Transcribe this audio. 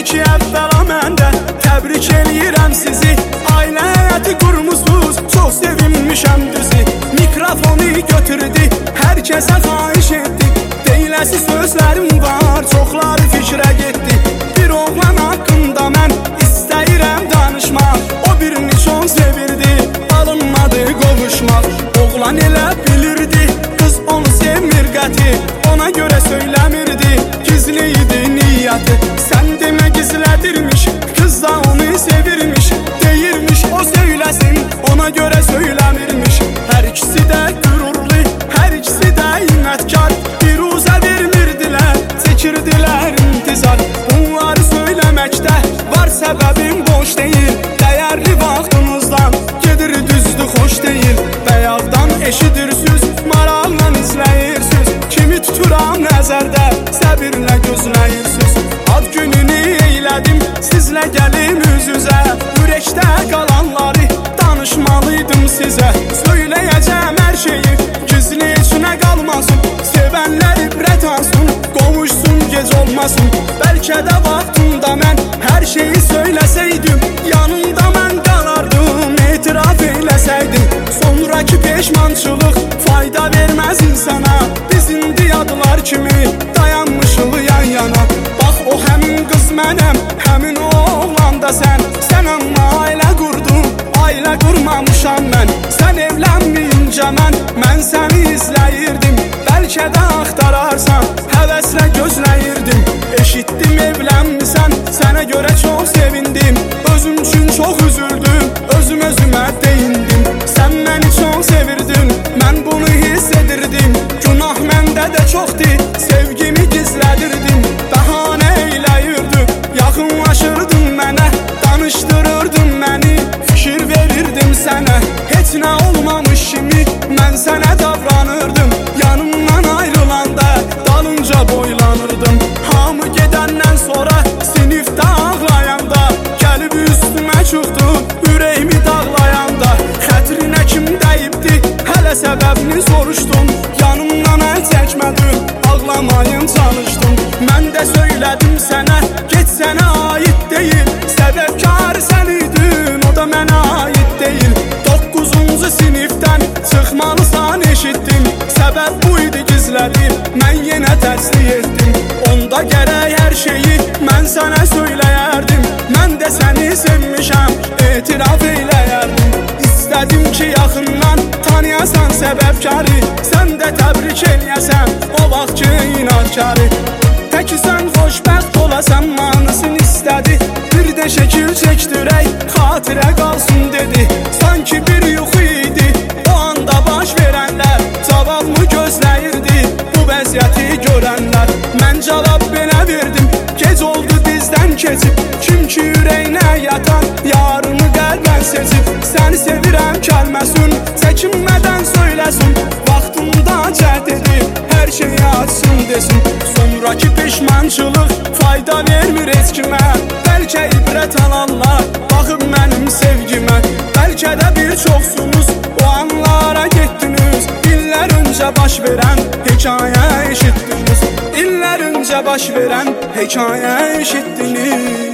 ki əvvəla məndə təbrik eləyirəm sizi. Ailə həyatı qurmusuz, çox sevinmişəm düzü. Mikrofonu götürdü, hər kəsə xahiş etdi. Deyiləsi sözlərim var, çoxları fikrə getdi. Bir oğlan haqqında mən istəyirəm danışmaq. O birini çox sevirdi, alınmadı qovuşmaq. Oğlan elə bilirdi, qız onu sevmir qəti. Ona görə söyləmirdi, gizli idi niyyəti. Sən demə gizlədirmiş, qız da onu sevirmiş. Deyirmiş o söyləsin, ona görə söyləmirmiş. Hər ikisi də qürurlu, hər ikisi də inətkar. Biruzə vermirdilər, çəkirdilər intizar. Bunları söyləməkdə var səbəbim boş deyil. Dəyərli vaxtınızdan gedir düzdü xoş deyil. Bəyaqdan eşidirsiniz, maraqla izləyirsiniz. Kimi tuturam nəzərdə, səbirlə gözləyirsiniz. Ad gününü eylədim, sizlə gəlim üz-üzə. Ürəkdə qalanları danışmalıydım sizə. Söyləyəcəm hər şeyi, gizli içinə qalmasın. Sevənlər ibrət alsın, qovuşsun gec olmasın. Bəlkə də vaxtında mən hər şeyi söyləsəydim, yanında mən qalardım, etiraf eləsəydim. Sonraki peşmançılıq fayda verməz insana. Biz indi yadlar kimi dayanmışıq yan yana. Bax o həmin qız mənəm, həmin o oğlan da sən. Sən amma ailə qurdun, ailə qurmamışam mən. Sən evlənməyincə mən səni izləyirdim. Bəlkə də axtararsan, həvəslə gözləyirdim. Eşitdim evlənmisən, sənə görə çox sevindim. Özüm üçün çox üzüldüm, özümə deyindim. Sən məni çox sevirdin, mən bunu hiss edirdim. Günah məndə də çoxdur, sevgimi gizlədirdim. Bəhanə eləyirdim, yaxınlaşırdın mənə. Danışdırırdın məni, fikir verirdim sənə. Heç nə olmamış kimi mən sənə davranırdım. Yanımdan ayrılanda dalınca boylanırdım. Hamı gedəndən sonra sinifdə ağlayanda, gəlib üstümə çıxdı ürəyimi dağlayanda. Xətrinə kim dəyibdi, hələ səbəbini soruşdum. Yanımdan əl çəkmədim, ağlamayın çalışdım. Mən də söylədim sənə, get sənə aid deyil. Səbəbkar sən idin, o da mənə aid deyil. 9-cu sinifdən çıxmalısan eşitdim. Səbəb bu idi gizlədim, mən yenə təsdiq etdim. Onda gərək hər şeyi mən sənə söyləyərdim. Mən də səni sevmişəm, etiraf eləyərdim. İstədim ki yaxından tanıyasan səbəbkarı. Sən də təbrik eləyəsən o vaxt ki inadkarı. Təki sən xoşbəxt olasan manısını istədi. Bir də şəkil çəkdirək, xatirə qalsın dedi. Sanki bir yuxu idi, o anda baş verənlər. Cavabımı gözləyirdi bu vəziyyəti görənlər. Mən cavab belə verdim, gec oldu dizdən keçib. Kim ki ürəyinə yatan, yarını qəlbən seçib. Səni sevirəm kəlməsin, çəkinmədən söyləsin. Vaxtında cəhd edib, hər şeyi açsın desin. Sonraki peşmançılıq fayda vermir heç kimə. Bəlkə ibrət alanlar baxıb mənim sevgimə. Bəlkə də bir çoxsunuz o anlara getdiniz. İllər öncə baş verən hekayə eşitdiniz. İllər öncə baş verən hekayə eşitdiniz.